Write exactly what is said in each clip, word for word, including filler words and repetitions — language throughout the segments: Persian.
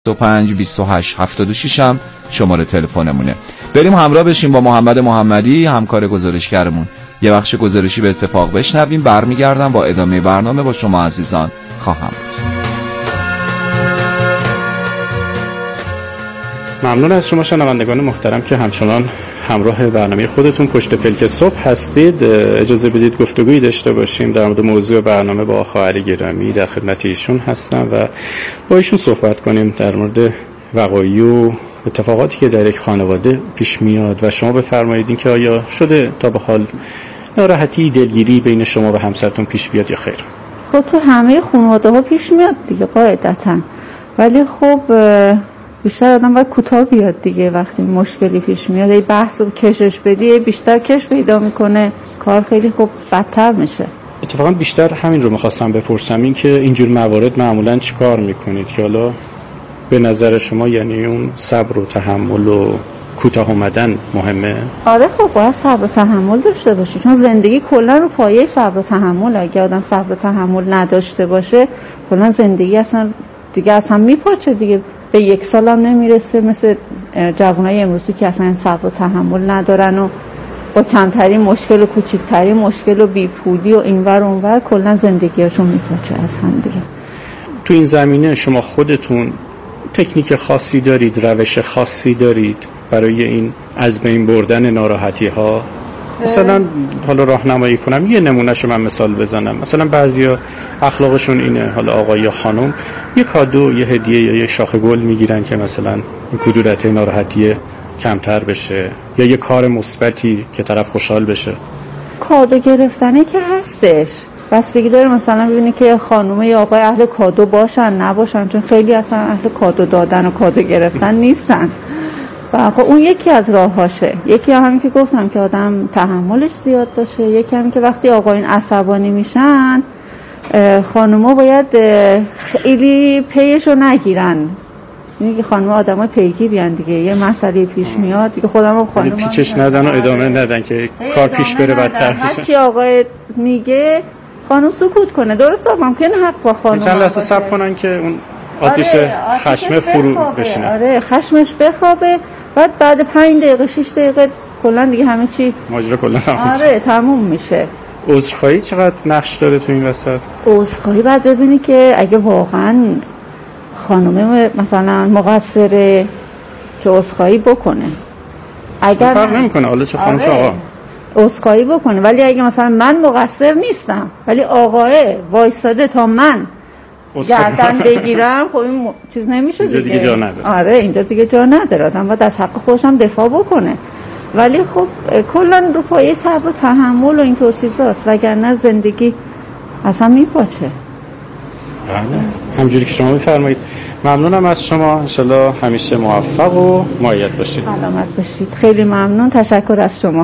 دو پنج بیست و هشت هفتاد و شش هم شماره تلفنمونه. بریم همراه بشیم با محمد محمدی، همکار گزارشگرمون. یه بخش گزارشی به اتفاق بشنویم، برمیگردم با ادامه برنامه با شما عزیزان خواهم بود. ممنون از شما شنوندگان محترم که همچنان همراه برنامه خودتون پشت پلک صبح هستید. اجازه بدید گفتگویی داشته باشیم در مورد موضوع برنامه با خواهر گرامی. در خدمت ایشون هستم و با ایشون صحبت کنیم در مورد وقایع و اتفاقاتی که در یک خانواده پیش میاد و شما بفرمایید این که آیا شده تا به حال ناراحتی، دلگیری بین شما و همسرتون پیش بیاد یا خیر؟ خب تو همه خانواده ها پیش میاد دیگه قاعدتاً، ولی خب بیشتر آدم باید کوتاه بیاد دیگه. وقتی مشکلی پیش میاد ای بحث رو کشش بدی بیشتر کش پیدا میکنه، کار خیلی خوب بدتر میشه. اتفاقا بیشتر همین رو میخواستم بپرسم، این که اینجور موارد معمولا چی کار میکنید که حالا به نظر شما یعنی اون صبر و تحمل و کوتاه اومدن مهمه؟ آره خب باید صبر و تحمل داشته باشی، چون زندگی کلا رو پایه صبر و تحمل. اگه آدم صبر و تحمل نداشته باشه کلا زندگی اصلا دیگه اصلا میپاچه دیگه، به یک سال هم نمیرسه. مثل جوانای امروزی که اصلا صبر و تحمل ندارن و با کمترین مشکل و کوچکترین مشکل و بیپولی و اینور و اونور کلا زندگیشون میپاچه از هم دیگه. تو این زمینه شما خودتون تکنیک خاصی دارید، روش خاصی دارید برای این از بین بردن ناراحتی ها؟ مثلا حالا راهنمایی کنم، یه نمونهشو من مثال بزنم. مثلا بعضیا اخلاقشون اینه، حالا آقا یا خانم یه کادو، یه هدیه یا یه شاخه گل میگیرن که مثلا این کدورت ناراحتی کمتر بشه، یا یه کار مثبتی که طرف خوشحال بشه. کادو گرفتنه که هستش، بستگی داره مثلا ببینی که خانومه یا آقای اهل کادو باشن نباشن، چون خیلی اصلا اهل کادو دادن و کادو گرفتن نیستن. و خب اون یکی از راهاشه. یکی همین که گفتم که آدم تحملش زیاد باشه، یکی همین که وقتی آقایون عصبانی میشن خانوما باید خیلی پیشو نگیرن. اینه که خانوما آدمای پیگیرین دیگه، یه مسئله پیش میاد دیگه خودم خانوما پیچش ندن و ادامه ندن که کار پیش بره بدتر بشه. هر چی آقای میگه خانم سکوت کنه. درسته ممکنه حق با خانم چند لحظه صبر کنن که اون آتیش آره، خشم فرو بشینه. آره خشمش بخوابه، بعد بعد پنج دقیقه شش دقیقه کلا دیگه همه چی ماجرا کلا تموم. آره تموم میشه. عذرخواهی چقدر نقش داره تو این وسط؟ عذرخواهی بعد ببینی که اگه واقعا خانومه مثلا مقصره که عذرخواهی بکنه. اگر فرق نمیکنه حالا چه خانم چه آقا، عذرخواهی بکنه. ولی اگه مثلا من مقصر نیستم ولی آقاه وایساده تا من گردن بگیرم، خب این م... چیز نمیشه دیگه. اینجا دیگه جا نداره. آره اینجا دیگه جا نداره. آدم باید از حق خودش هم دفاع بکنه. ولی خب کلا رو پایه صبر و تحمل و اینطور چیزاست، وگرنه زندگی اصلا میپاچه. بله همونجوری که شما میفرمایید. ممنونم از شما، انشالله همیشه موفق و مؤید باشید. سلامت باشید. خیلی ممنون، تشکر از شما.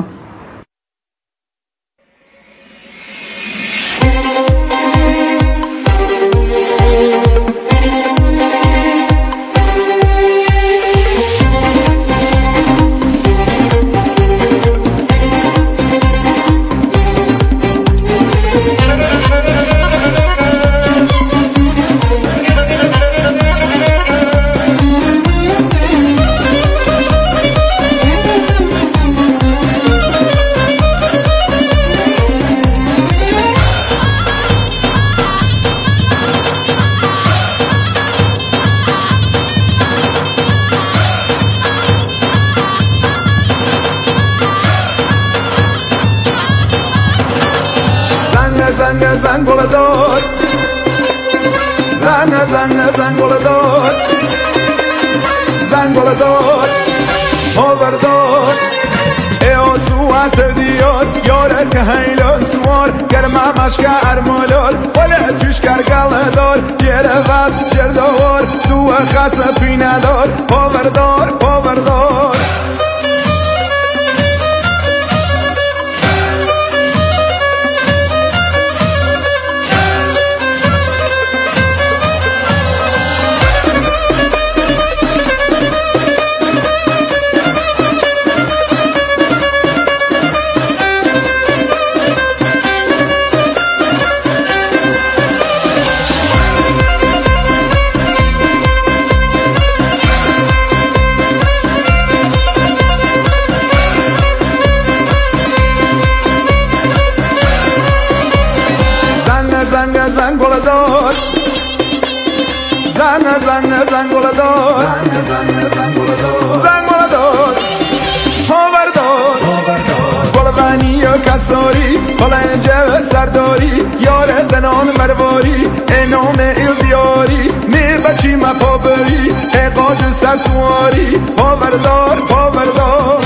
زن زن گل دار زن زن زن گل دار زن گل دار آور دار ای آسوات دیار یاره که هیلان سوار گرمه مشکه ارمالار ولی توش کرگل دار گره غز جردوار دو خس پینه دار آور دار آور دار زنگ زنگوله داد زنگ زنگ زنگوله داد زنگوله داد پاور داد بلغنی و کساری بلنجه سرداری یار دنان مرواری انام ایل دیاری می بچی ما پابری اقاج سسواری پاور دار پاور دار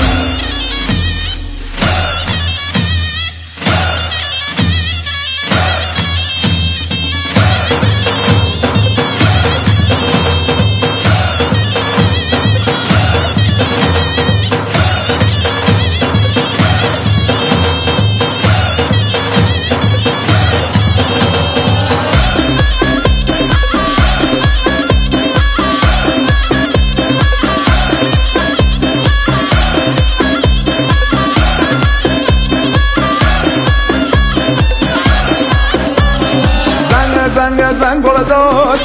زنگ زنگوله داد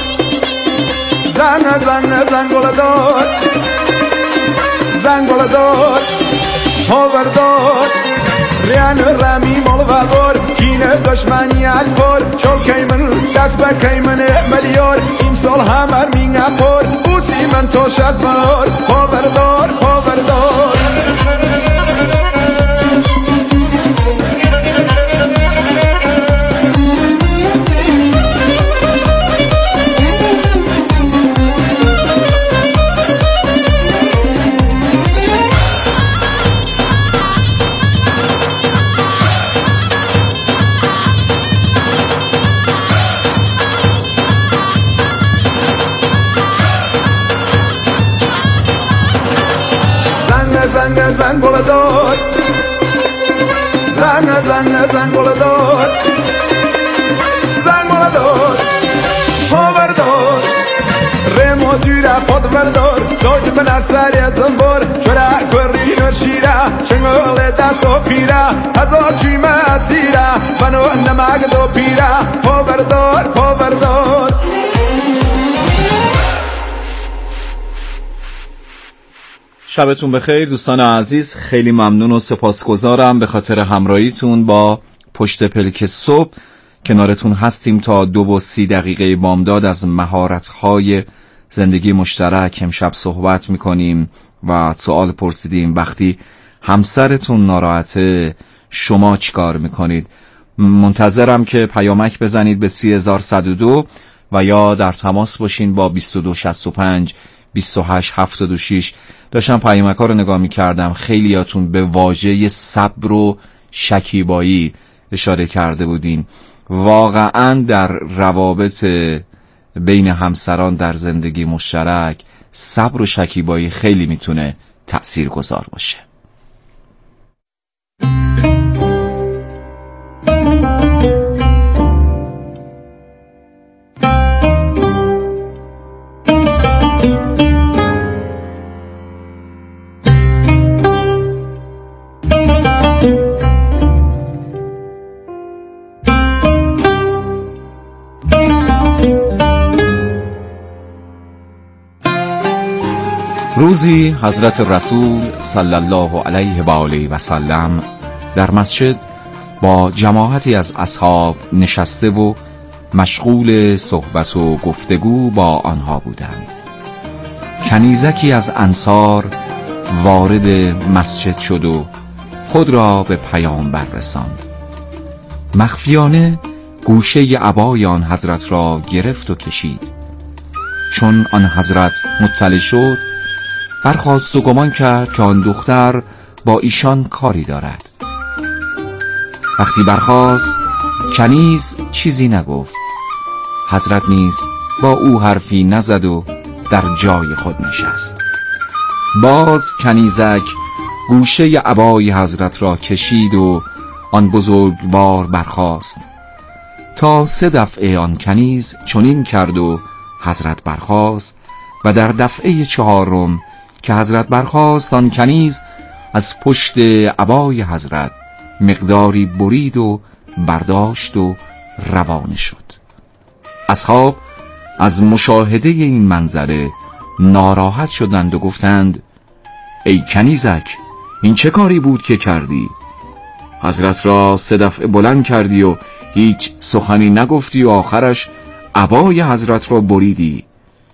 زنگ زنگ زنگوله داد زنگوله داد پاور داد ریان رمی مال و بار کینه دشمنی الپار چول کیمن دست به کیمن ملیار امسال همر مینگه پار بوسی من توش از مار پاور دار پاور دار زنگ زنگوله داد زنگ زنگ زنگوله داد زنگوله داد پاور داد رمو دیره پاد بردار ساج بنر سری زنبار چرا کری نشیره چنگل دست و پیره هزار چیمه اسیره بنو نمک دو پیره پاور داد پاور داد شبتون بخیر دوستان عزیز، خیلی ممنون و سپاسگزارم به خاطر همراهیتون با پشت پلک صبح. کنارتون هستیم تا دو و سی دقیقه بامداد از مهارت‌های زندگی مشترک. امشب صحبت میکنیم و سوال پرسیدیم وقتی همسرتون ناراحته شما چیکار میکنید؟ منتظرم که پیامک بزنید به سی هزار و صد و دو و یا در تماس باشین با بیست و دو شصت و پنج بیست و هشت هفتاد و شش. داشتم پیامک ها رو نگاه میکردم، خیلیاتون به واژه صبر و شکیبایی اشاره کرده بودین. واقعا در روابط بین همسران در زندگی مشترک صبر و شکیبایی خیلی میتونه تأثیرگذار باشه. روزی حضرت رسول صلی الله علیه و آله و سلم در مسجد با جماعتی از اصحاب نشسته و مشغول صحبت و گفتگو با آنها بودند. کنیزکی از انصار وارد مسجد شد و خود را به پیامبر رساند. مخفیانه گوشه عبای آن حضرت را گرفت و کشید. چون آن حضرت مطلع شد برخاست و گمان کرد که آن دختر با ایشان کاری دارد. وقتی برخاست کنیز چیزی نگفت. حضرت نیز با او حرفی نزد و در جای خود نشست. باز کنیزک گوشه عبای حضرت را کشید و آن بزرگوار برخاست. تا سه دفعه آن کنیز چنین کرد و حضرت برخاست و در دفعه چهارم که حضرت برخاست آن کنیز از پشت عبای حضرت مقداری برید و برداشت و روانه شد. اصحاب از مشاهده این منظره ناراحت شدند و گفتند ای کنیزک، این چه کاری بود که کردی؟ حضرت را سه دفعه بلند کردی و هیچ سخنی نگفتی و آخرش عبای حضرت را بریدی.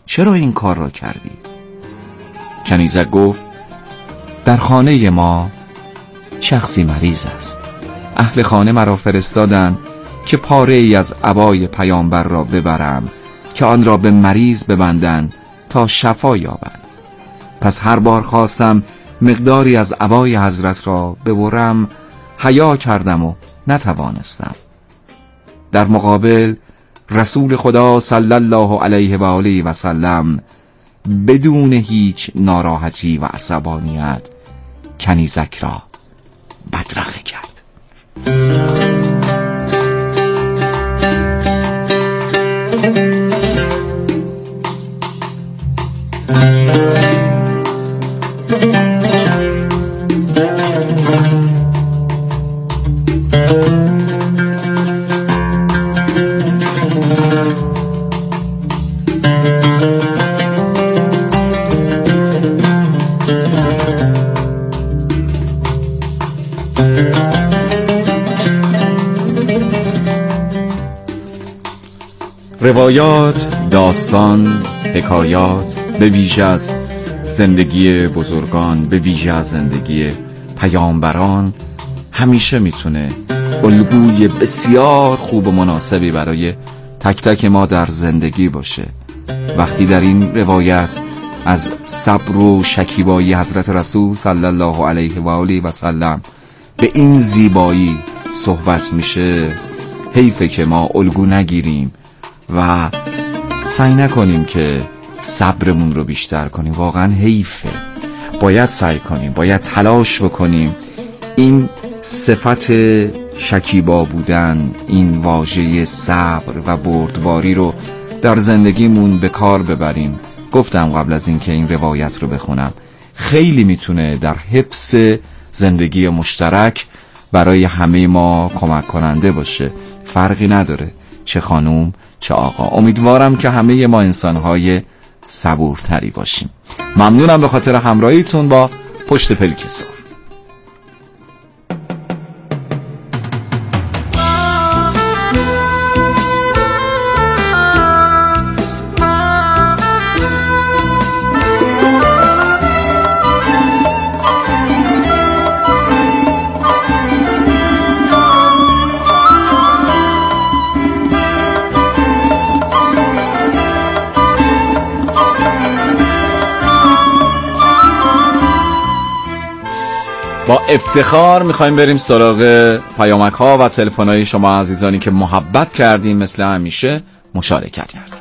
چرا این کار را کردی؟ کنیزک گفت در خانه ما شخصی مریض است. اهل خانه مرا فرستادند که پاره ای از عبای پیامبر را ببرم که آن را به مریض ببندند تا شفا یابد. پس هر بار خواستم مقداری از عبای حضرت را ببرم، حیا کردم و نتوانستم. در مقابل رسول خدا صلی الله علیه و آله و سلم بدون هیچ ناراحتی و عصبانیت کنیزک را بدرقه کرد. روایات، داستان، حکایات به ویژه از زندگی بزرگان، به ویژه از زندگی پیامبران همیشه میتونه الگوی بسیار خوب و مناسبی برای تک تک ما در زندگی باشه. وقتی در این روایت از صبر و شکیبایی حضرت رسول صلی الله علیه و آله و سلم به این زیبایی صحبت میشه، حیفه که ما الگو نگیریم و سعی نکنیم که صبرمون رو بیشتر کنیم. واقعا حیفه. باید سعی کنیم، باید تلاش بکنیم این صفت شکیبا بودن، این واژه صبر و بردباری رو در زندگیمون به کار ببریم. گفتم قبل از این که این روایت رو بخونم خیلی میتونه در حفظ زندگی مشترک برای همه ما کمک کننده باشه. فرقی نداره چه خانوم چه آقا. امیدوارم که همه ما انسانهای صبورتری باشیم. ممنونم به خاطر همراهیتون با پشت پلکسا. با افتخار میخوایم بریم سراغ پیامک ها و تلفن های شما عزیزانی که محبت کردیم مثل همیشه مشارکت کردیم.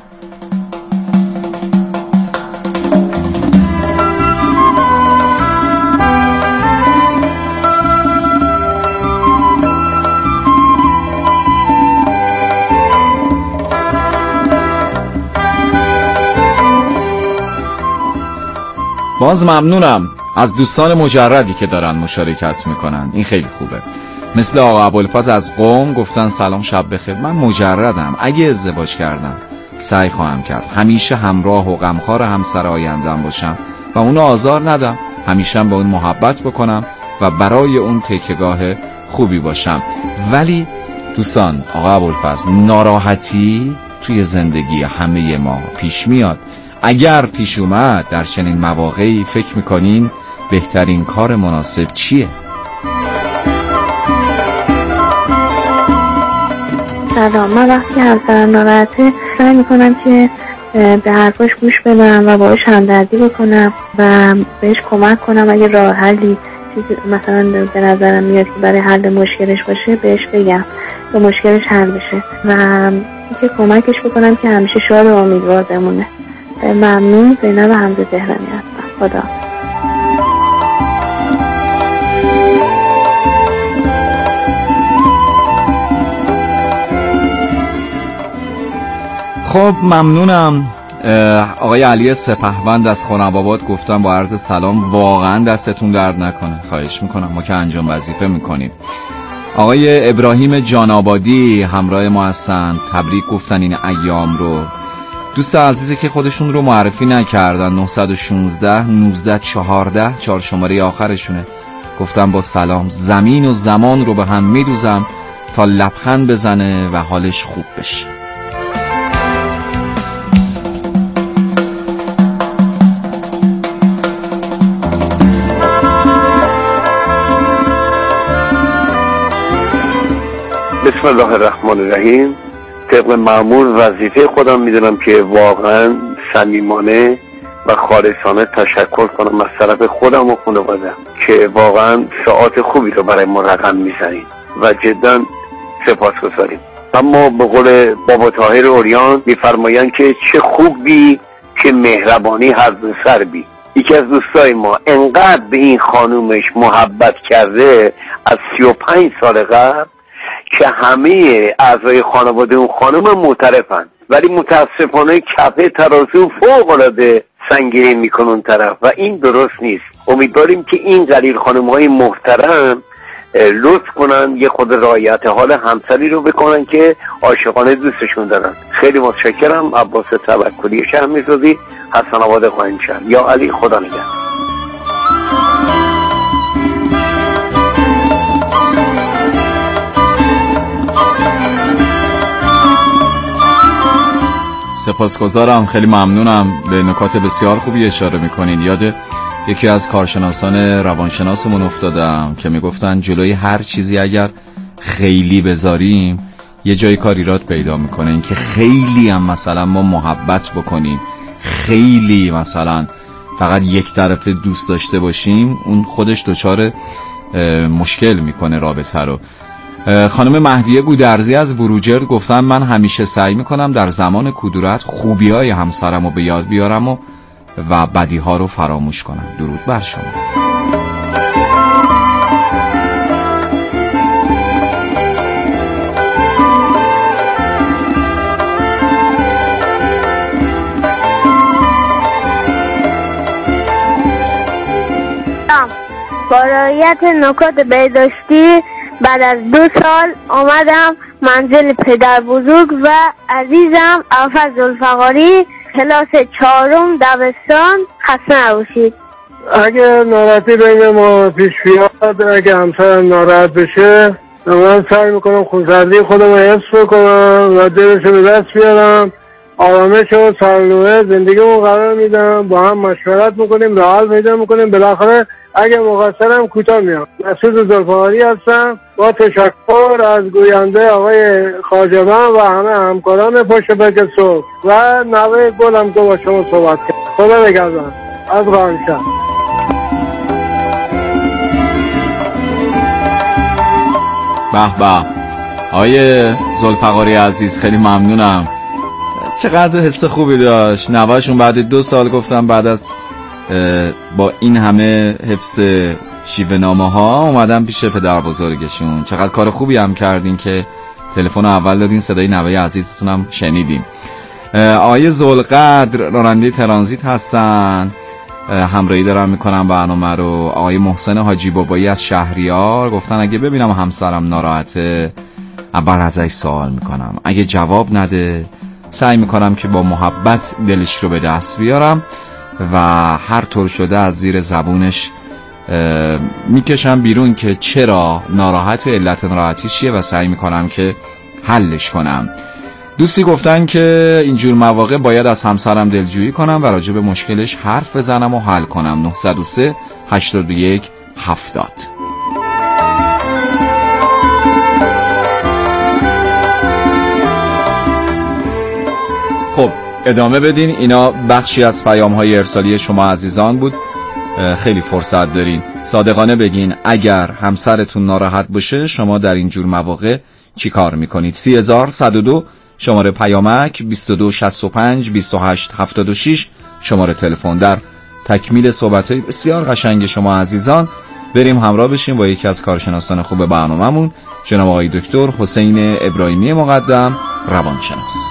باز ممنونم از دوستان مجردی که دارن مشارکت میکنن. این خیلی خوبه. مثل آقا ابوالفضل از قم گفتن سلام شب بخیر. من مجردم. اگه ازدواج کردم سعی خواهم کرد همیشه همراه و غمخوار همسر آینده‌ام باشم و اونو آزار ندم. همیشه با اون محبت بکنم و برای اون تکیه‌گاه خوبی باشم. ولی دوستان، آقا ابوالفضل، ناراحتی توی زندگی همه ما پیش میاد. اگر پیش اومد در چنین مواقعی فکر میکنین بهترین کار مناسب چیه؟ سلام. من وقتی همسرم ناراحته سعی میکنم که به حرفاش گوش بدم و باهاش همدردی بکنم و بهش کمک کنم. اگه راه حلی چیزی مثلا به نظرم میاد که برای حل مشکلش باشه بهش بگم تا مشکلش حل بشه و اینکه کمکش بکنم که همیشه شاد و امیدوار بمونه. ممنون. زینب حمزه تهرانی هستم. خدا. خب ممنونم. آقای علی سپهوند از خانواباد گفتم با عرض سلام واقعا دستتون درد نکنه. خواهش میکنم، ما که انجام وظیفه میکنیم. آقای ابراهیم جانآبادی همراه ما هستن، تبریک گفتن این ایام رو. دوست عزیزی که خودشون رو معرفی نکردن، نه یک شش نوزده چهارده چهار شماره آخرشونه، گفتم با سلام زمین و زمان رو به هم میدوزم تا لبخند بزنه و حالش خوب بشه. بسم الله الرحمن الرحیم. طبق معمول وظیفه خودم میدونم که واقعا صمیمانه و خالصانه تشکر کنم از طرف خودم و خانواده‌ام که واقعا ساعات خوبی رو برای ما رقم میزنید و جدا سپاسگزاریم. اما به قول بابا طاهر عریان میفرمایند که چه خوبی که مهربانی هر دو سر بی. یکی از دوستای ما انقدر به این خانومش محبت کرده از سی و پنج سال قبل که همه اعضای خانواده اون خانم معترفن، ولی متاسفانه کفه ترازو فوق العاده سنگین میکنه اون طرف و این درست نیست. امیدواریم که این قلیل خانم های محترم لطف کنن یه خود رعایت حال همسری رو بکنن که عاشقانه دوستشون دارن. خیلی متشکرم. عباس توکلی شهر میسازی، حسن آباد قائمشهر. یا علی، خدا نگهدار. سپاسگزارم، خیلی ممنونم. به نکات بسیار خوبی اشاره میکنین. یاد یکی از کارشناسان روانشناسمون افتادم که میگفتن جلوی هر چیزی اگر خیلی بذاریم یه جای کار ایراد پیدا میکنه. این که خیلی هم مثلا ما محبت بکنیم، خیلی مثلا فقط یک طرف دوست داشته باشیم، اون خودش دچار مشکل میکنه رابطه رو. خانم مهدیه گودرزی از بروجرد گفتن من همیشه سعی میکنم در زمان کدورت خوبی‌های همسرم رو به یاد بیارم و و بدیها رو فراموش کنم. درود بر شما. با رعایت نکات بهداشتی بعد از دو سال آمدم منزل پدر بزرگ و عزیزم عفت ذوالفقاری، کلاس چهارم دبستان. خسته نباشید. اگه ناراحتی بین ما پیش بیاد، اگه همسرم ناراحت بشه، من سعی میکنم خونسردی خودم رو حفظ بکنم و دلش رو به دست بیارم، آرامش و سرنوشت زندگیمون قرار میدم، با هم مشورت میکنیم، راه حل پیدا میکنیم. بالاخره اگه مقصرم کوتاه میام. مسعود ذوالفقاری هستم. با تشکر از گوینده آقای خواجه‌بند و همه همکاران پشت برگ صبح و نوه گلم که با شما صحبت کرد. خدا نگهدار. از قائمشهر. به به آقای ذوالفقاری عزیز، خیلی ممنونم. چقدر حس خوبی داشت. نوهشون بعد دو سال گفتم بعد از با این همه حفظ شیوه نامه ها اومدم پیش پدر بزرگشون. چقدر کار خوبی هم کردین که تلفن اول دادین، صدای نوه عزیزتون هم شنیدیم. آقای ذوالقدر راننده ترانزیت هستن، همراهی دارم میکنم برنامه رو. آقای محسن حاجی بابایی از شهریار گفتن اگه ببینم همسرم ناراحته اول ازش سوال میکنم، اگه جواب نده سعی میکنم که با محبت دلش رو به دست بیارم و هر طور شده از زیر زبونش میکشم بیرون که چرا ناراحت، علت ناراحتی چیه و سعی میکنم که حلش کنم. دوستی گفتن که اینجور مواقع باید از همسرم دلجویی کنم و راجع به مشکلش حرف بزنم و حل کنم. نه صفر سه هشتاد و یک هفتاد. خب ادامه بدین. اینا بخشی از پیام‌های ارسالی شما عزیزان بود. خیلی فرصت دارین. صادقانه بگین اگر همسرتون ناراحت باشه شما در این جور مواقع چی کار میکنید؟ سی هزار صد و دو شماره پیامک، بیست و دو شصت و پنج بیست و هشت هفتاد و شش شماره تلفن. در تکمیل صحبت‌های بسیار قشنگ شما عزیزان بریم همراه بشیم با یکی از کارشناسان خوب برنامه‌مون، جناب آقای دکتر حسین ابراهیمی مقدم، روانشناس.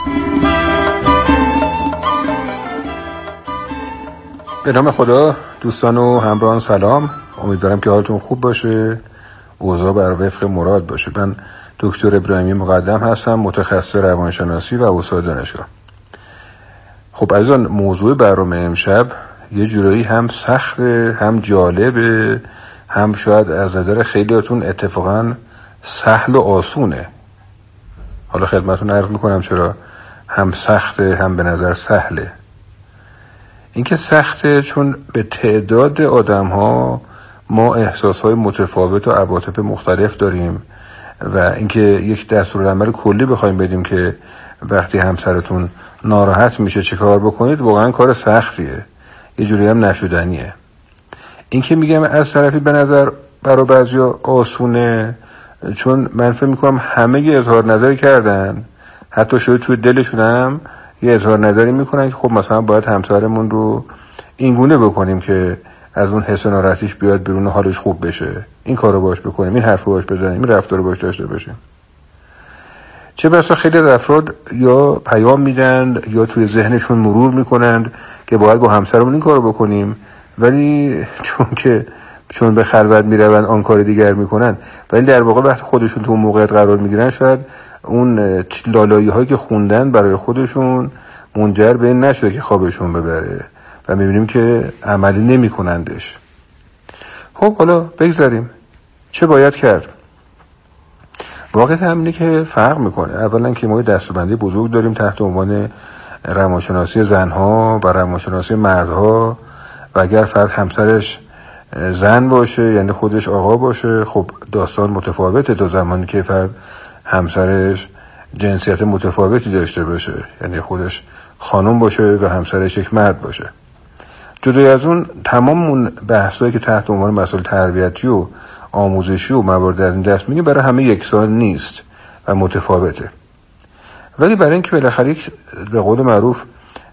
به نام خدا. دوستان و همراهان سلام. امیدوارم که حالتون خوب باشه، اوضاع بر وفق مراد باشه. من دکتر ابراهیمی مقدم هستم، متخصص روانشناسی و استاد دانشگاه. خب عزیزان، موضوع برنامه امشب یه جورایی هم سخته، هم جالبه، هم شاید از نظر خیلیاتون اتفاقا سهل و آسونه. حالا خدمتون عرض میکنم چرا هم سخته هم به نظر سهله. این که سخته چون به تعداد آدم ها ما احساس های متفاوت و عواطف مختلف داریم و اینکه یک دستورالعمل کلی بخوایم بدیم که وقتی همسرتون ناراحت میشه چه کار بکنید، واقعا کار سختیه، یه جوری هم نشدنیه. این که میگم از طرفی به نظر برای بعضیا آسونه، چون من فکر میکنم همه یه اظهار نظری کردن، حتی شاید توی دلشون هم یه اظهار نظری میکنن که خب مثلا باید همسرمون رو اینگونه بکنیم که از اون حس ناراحتیش بیاد بیرون، حالش خوب بشه، این کارو باش بکنیم، این حرفو باش بزنیم، این رفتار باش داشته باشیم. چه بسا خیلی افراد یا پیام میدن یا توی ذهنشون مرور میکنند که باید با همسرمون این کارو بکنیم، ولی چون که چون به خلوت میروند آن کار دیگر میکنن، ولی در واقع وقتی خودشون تو اون موقعیت قرار میگیرن شاید اون لالایی هایی که خوندن برای خودشون منجر به این نشده که خوابشون ببره و میبینیم که عملی نمی کنندش. خب حالا بگذاریم چه باید کرد. واقعیت همینه که فرق میکنه. اولا که ما دسته‌بندی بزرگ داریم تحت عنوان روانشناسی زنها و روانشناسی مردها، و اگر فرد همسرش زن باشه یعنی خودش آقا باشه، خب داستان متفاوته تا زمانی که فرد همسرش جنسیت متفاوتی داشته باشه، یعنی خودش خانم باشه و همسرش یک مرد باشه. جدای از اون تمام اون بحثایی که تحت عنوان مسائل تربیتی و آموزشی و موارد از این دست میگه برای همه یکسان نیست و متفاوته. ولی برای اینکه بالاخره یک به قول معروف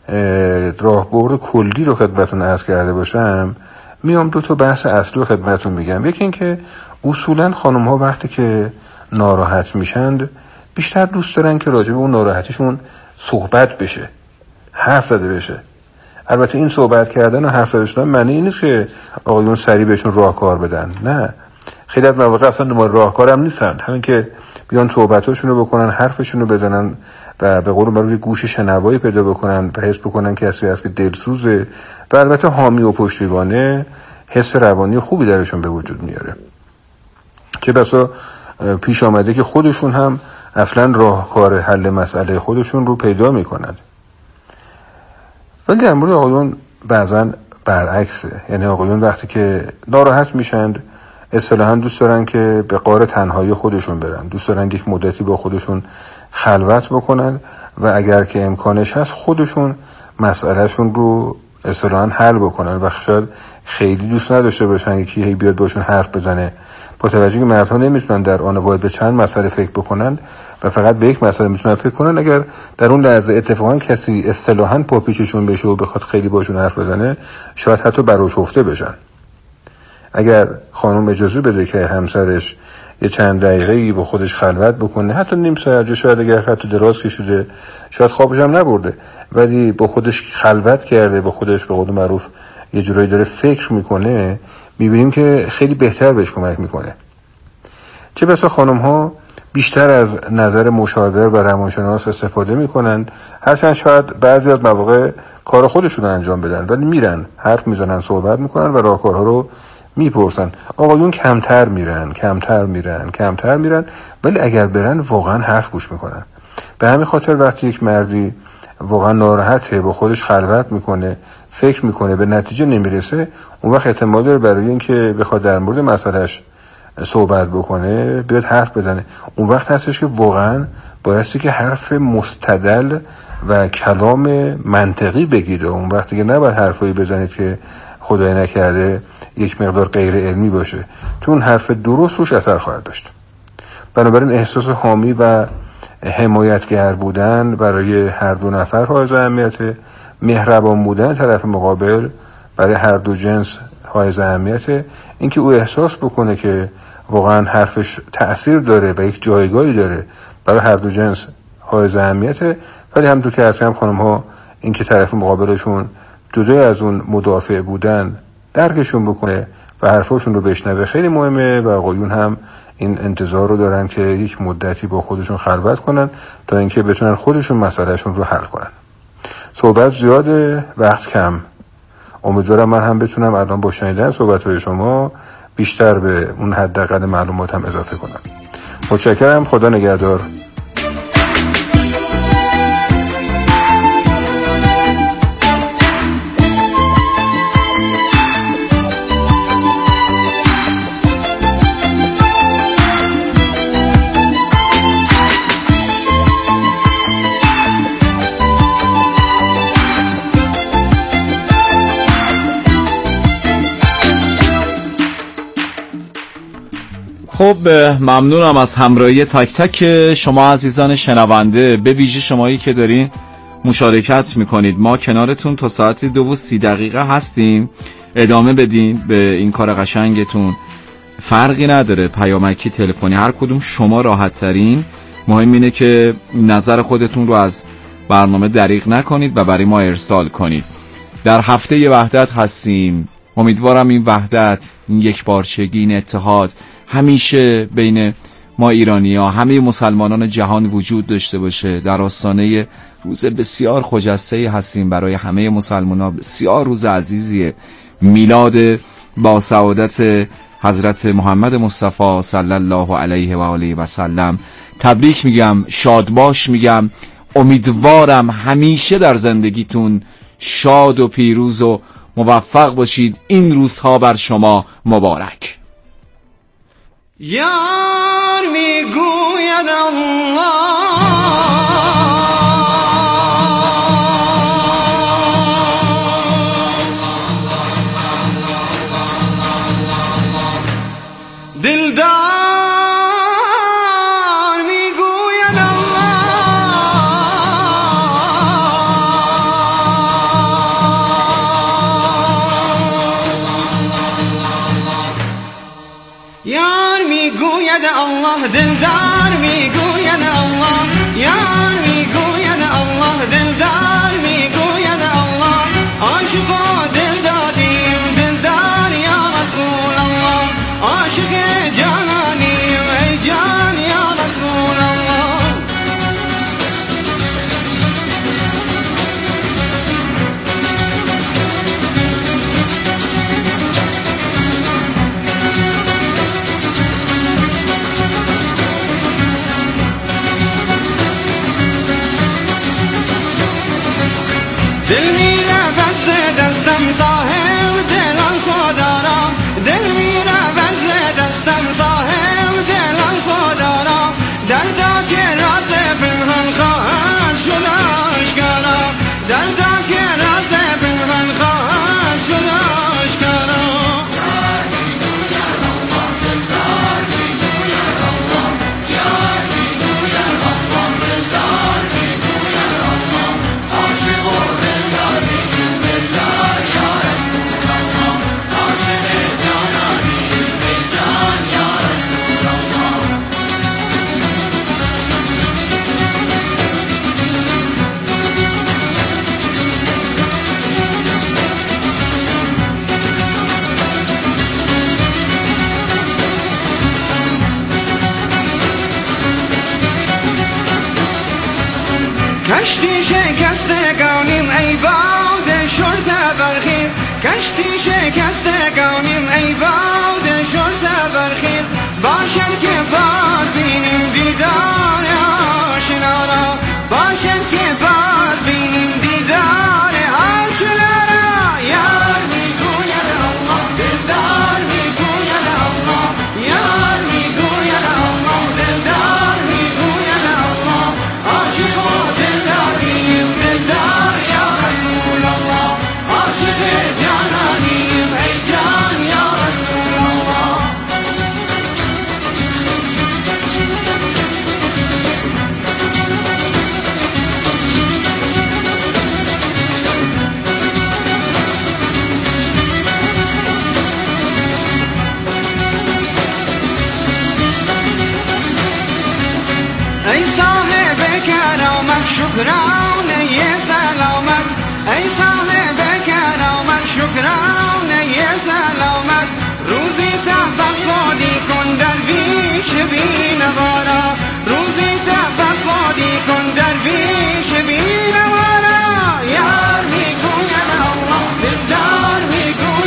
راهبرد کلی رو خدمتتون عرض کرده باشم، میام دو تا بحث اصلی رو خدمتتون میگم. یکی این که اصولا خانم ها وقتی که ناراحت میشند بیشتر دوست دارن که راجع به اون ناراحتیشون صحبت بشه، حرف زده بشه. البته این صحبت کردن و حرف زدن معنی این نیست که آقایون سریع بهشون راهکار بدن، نه. خیلی از مواقع اصلا دنبال راهکار هم نیستن، همین که بیان صحبتاشون رو بکنن، حرفشون رو بزنن و به قول معروف گوش شنوایی پیدا بکنن و حس بکنن کسی هست که دلسوزه و البته حامی و پشتیبانه، حس روانی خوبی درشون به وجود میاره. چه بسا پیش آمده که خودشون هم اصلا راهکار حل مسئله خودشون رو پیدا میکنن. ولی در مورد آقایون بعضا برعکسه، یعنی آقایون وقتی که ناراحت میشند اصطلاحاً دوست دارن که به غار تنهایی خودشون برن، دوست دارن یک مدتی با خودشون خلوت بکنن و اگر که امکانش هست خودشون مسئلهشون رو اصطلاحاً حل بکنن و شاید خیلی دوست نداشته باشن یکی هی بیاد باشون حرف بزنه، با توجه که مردها نمیتونن در آن واحد به چند مسئله فکر بکنن و فقط به یک مسئله میتونن فکر کنن. اگر در اون لحظه اتفاقاً کسی اصطلاحاً پاپیچشون بشه و بخواد خیلی باشون حرف بزنه، شاید حتی برآشفته بشن. اگر خانم اجازه بده که همسرش یه چند دقیقه‌ای با خودش خلوت بکنه، حتی نیم ساعت یا شاید اگر خط دراز کشیده، شاید خوابش هم نبرده، ولی با خودش خلوت کرده، با خودش به قول معروف یه جورایی داره فکر میکنه، میبینیم که خیلی بهتر بهش کمک میکنه. چه بسا خانم ها بیشتر از نظر مشاور و روانشناس استفاده میکنن، هرچند شاید بعضی از مواقع کار خودشون رو انجام بدن، ولی میرن حرف میزنن، صحبت میکنن و راهکارها رو میپرسن. آقایون کمتر میرن کمتر میرن کمتر میرن ولی اگر برن واقعا حرف گوش میکنن. به همین خاطر وقتی یک مردی واقعا ناراحته، با خودش خلوت میکنه، فکر میکنه، به نتیجه نمیرسه، اون وقت احتمال داره برای اینکه بخواد در مورد مسئلهش صحبت بکنه بیاد حرف بزنه. اون وقت هستش که واقعا بایستی که حرف مستدل و کلام منطقی بگید. اون وقتی که نباید حرفایی بزنید که خدای نکرده یک مقدار غیر علمی باشه، چون حرف درست روش اثر خواهد داشت. بنابراین احساس حامی و حمایتگر بودن برای هر دو نفر حائز اهمیت، مهربان بودن طرف مقابل برای هر دو جنس حائز اهمیت، اینکه او احساس بکنه که واقعا حرفش تأثیر داره و یک جایگاهی داره برای هر دو جنس حائز اهمیت. ولی همونطور که عرض کردم خانم ها اینکه طرف مقابلشون جدای از اون مدافع بودن درکشون بکنه و حرفاشون رو بشنوه خیلی مهمه، و آقایون هم این انتظار رو دارن که یک مدتی با خودشون خلوت کنن تا اینکه بتونن خودشون مسئلهشون رو حل کنن. صحبت زیاده، وقت کم. امیدوارم من هم بتونم الان با شنیدن صحبت‌های شما بیشتر به اون حداقل معلومات هم اضافه کنم. متشکرم. خدا نگهدار. خب ممنونم از همراهی تک تک شما عزیزان شنونده، به ویژه شمایی که دارین مشارکت میکنید. ما کنارتون تا ساعت دو و سی دقیقه هستیم، ادامه بدین به این کار قشنگتون، فرقی نداره پیامکی تلفنی هر کدوم شما راحت ترین. مهم اینه که نظر خودتون رو از برنامه دریغ نکنید و برای ما ارسال کنید. در هفته ی وحدت هستیم، امیدوارم این وحدت، این یک بارچگی، این اتحاد همیشه بین ما ایرانی ها، همه مسلمانان جهان وجود داشته باشه. در آستانه روز بسیار خجسته هستیم برای همه مسلمان ها، بسیار روز عزیزیه، میلاد با سعادت حضرت محمد مصطفی صلی الله علیه و آله و سلم. تبریک میگم، شادباش میگم، امیدوارم همیشه در زندگیتون شاد و پیروز و موفق باشید. این روزها بر شما مبارک. یار میگوید الله دلدار میگوید الله یار میگوید الله دلدار میگوید الله یار میگوید الله دلدار میگوید الله عاشق و دل دادیم دلدار یا رسول الله عاشق جانانیم ای جان یا رسول الله دل میره بد ز دستم صاحب دلان خدا را دل میره بد ز دستم صاحب دلان خدا را دردا که راز پنهان خواهد شد آشکارا دردا که راز پنهان خواهد شد آشکارا یار میگوید الله دلدار میگوید الله یار میگوید الله دلدار میگوید الله عاشق و دلداریم دلدار یا رسول الله عاشق جانانیم ای جان یا رسول الله کشتی شکستگانیم ای باد شرط برخیز کشتی شکستگانیم ای باد شرط برخیز باشد که باز بینیم دیدار آشنا را باشد که باز بینیم دیدار آشنا را یار میگوید الله دلدار میگوید الله یار میگوید الله دلدار میگوید الله عاشق و دلداریم دلدار یا رسول الله عاشق جانانیم ای جان یا رسول الله ای صاحب کرامت شکران